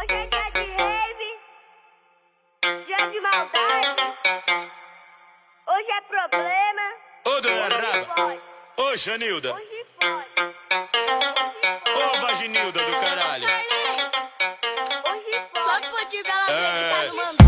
Hoje é dia de rave, dia de maldade. Hoje é problema. Ô, dona Hoje Raba. pode. Ô, Janilda. Hoje pode. Ô, Vaginilda do caralho. Hoje pode. Só que vou te ver ela ver que tá no Mandela.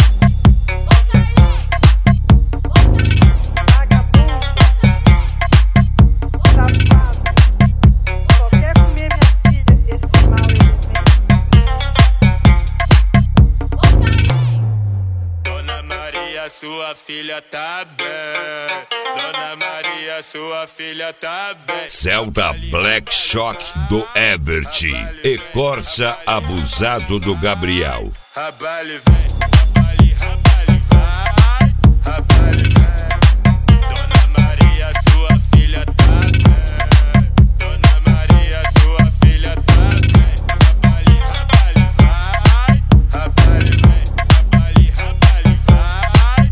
Sua filha tá bem, Dona Maria, sua filha tá bem. Celta Black Shock do Evert e Corsa Abusado do Gabriel. Rabale vem, rabale vai, rabale vem. Dona Maria, sua filha tá bem, Dona Maria, sua filha tá bem. Rabale vai, rabale vem, rabale vai.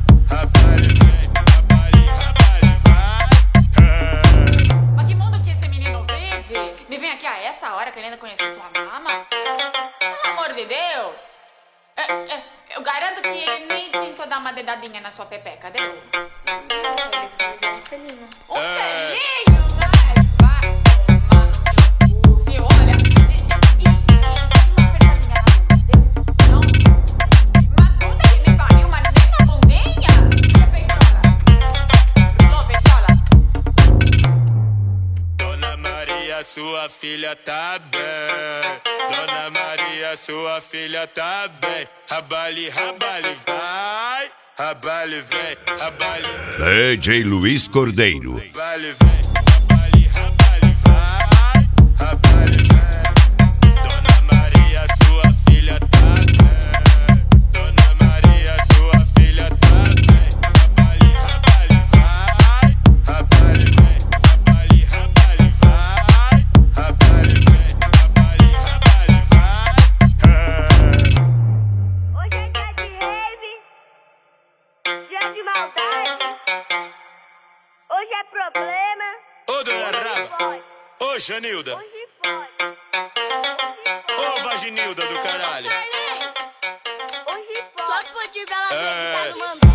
Mas que mundo que esse menino vive? Me vem aqui a essa hora querendo conhecer tua mama? Pelo amor de Deus! Eu garanto que ele nem tentou dar uma dedadinha na sua pepeca, deu? Ele só me deu um selinho. Um selinho? Vai tomar no meu cu, filho. Olha, uma apertadinha na bunda, deu? Não? Mas puta que me pariu, mas nem na bundinha? Alô, Pechola? Dona Maria, sua filha tá bem, Dona Maria, sua filha tá bem. Rabale, rabale vai, rabale vem, rabale. DJ Luiz Cordeiro. Rabale vem, rabale vai, rabale vem. Dona Maria, sua filha tá bem, Dona Maria, sua filha tá bem. Rabale, rabale vai, rabale vem, rabale vai, rabale vem, rabale vai. Hoje é dia de rave, dia de maldade. Hoje é problema. Ô, dona Hoje Raba. pode. Ô, Janilda. Hoje pode. Ô, Vaginilda do caralho. Hoje Só pode. que vou te ver ela ver que tá no Mandela.